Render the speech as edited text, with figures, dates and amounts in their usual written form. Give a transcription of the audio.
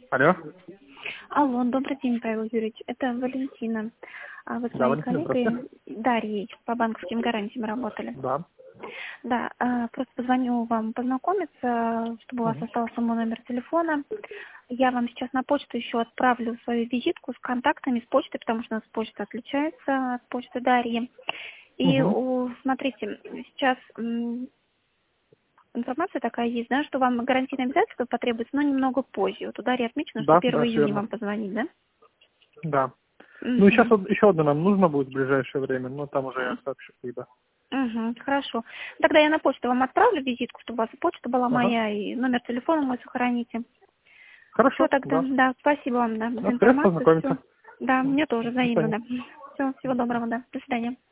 Алло. Алло, добрый день, Павел Юрьевич. Это Валентина. Вы с Да, моей Валентина, коллегой здравствуйте. Дарьей по банковским гарантиям работали. Да. Да, просто позвоню вам познакомиться, чтобы у вас Мгм. остался мой номер телефона. Я вам сейчас на почту еще отправлю свою визитку с контактами, с почты, потому что у нас почта отличается от почты Дарьи. И Мгм. смотрите, сейчас информация такая есть, да, что вам гарантийное обязательство потребуется, но немного позже. Вот у Дарьи отмечено, что Да, 1 да, все июня верно. вам позвонить, да? Да. Ну, сейчас Мгм. вот еще одно нам нужно будет в ближайшее время, но там уже я сообщу, когда. Угу, хорошо. Тогда я на почту вам отправлю визитку, чтобы у вас и почта была Ага. моя, и номер телефона мой сохраните. Все, Хорошо, тогда, да. да, спасибо вам, да, за Ну, приятно информацию, все. познакомиться. Да, мне тоже До взаимно, свидания. да. Все, всего доброго, да. До свидания.